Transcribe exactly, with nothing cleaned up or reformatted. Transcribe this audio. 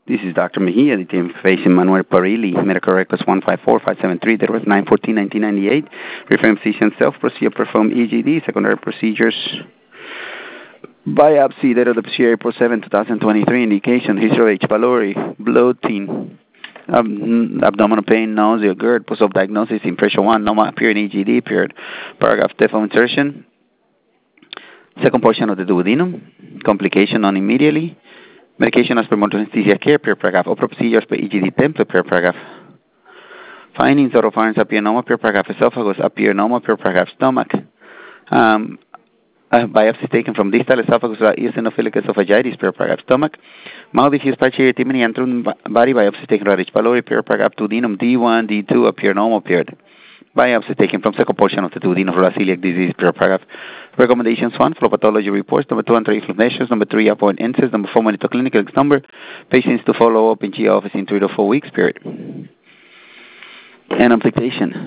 This is Doctor Mejia, the team facing Manuel Parilli, medical records one five four five seven three, that was nine fourteen nineteen ninety-eight, referring physician self-procedure performed E G D, secondary procedures, biopsy, date of the procedure April seventh, twenty twenty-three, indication, history of H. pylori, bloating, ab- abdominal pain, nausea, GERD, post-op diagnosis, impression one, normal period, E G D period, paragraph default insertion, second portion of the duodenum, complication on immediately, medication as per motor anesthesia care per paragraph, or procedures per E G D template per paragraph. Findings: oropharynx appear normal per paragraph, esophagus appear normal per paragraph, stomach. Um, uh, biopsy taken from distal esophagus, eosinophilic esophagitis per paragraph, stomach. Mouth diffuse partial erythema and through body biopsy taken from H. pylori per paragraph, duodenum D one, D two appear normal period. Biopsy taken from second portion of the duodenum for celiac disease per paragraph. Recommendations: one, flow pathology reports. Number two, and three, inflammations. Number three, upon incest. Number four, monitor clinical number. Patients to follow up in G I office in three to four weeks period. And application.